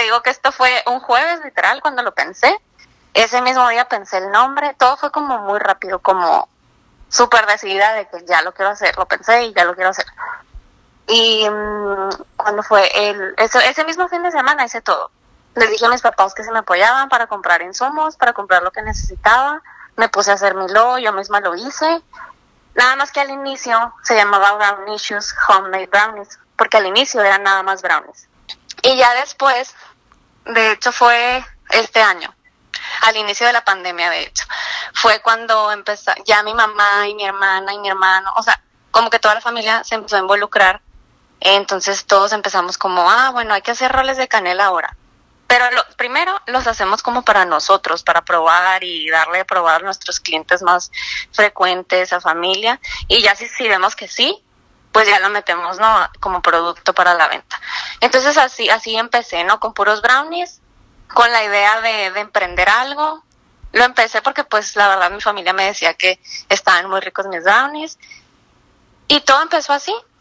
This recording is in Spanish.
digo que esto fue un jueves, literal, cuando lo pensé. Ese mismo día pensé el nombre, todo fue como muy rápido, como súper decidida de que ya lo quiero hacer, lo pensé y ya lo quiero hacer. Y cuando fue ese mismo fin de semana hice todo. Les dije a mis papás que se me apoyaban para comprar insumos, para comprar lo que necesitaba. Me puse a hacer mi logo, yo misma lo hice. Nada más que al inicio se llamaba Brownicious Homemade Brownies, porque al inicio eran nada más brownies. Y ya después, de hecho fue este año, al inicio de la pandemia, de hecho, fue cuando empezó, ya mi mamá y mi hermana y mi hermano, o sea, como que toda la familia se empezó a involucrar. Entonces todos empezamos como, bueno, hay que hacer roles de canela ahora. Pero primero los hacemos como para nosotros, para probar y darle a probar a nuestros clientes más frecuentes, a familia. Y ya si vemos que sí, pues ya lo metemos, ¿no? Como producto para la venta. Entonces así empecé, ¿no? Con puros brownies, con la idea de emprender algo. Lo empecé porque pues la verdad mi familia me decía que estaban muy ricos mis brownies. Y todo empezó así.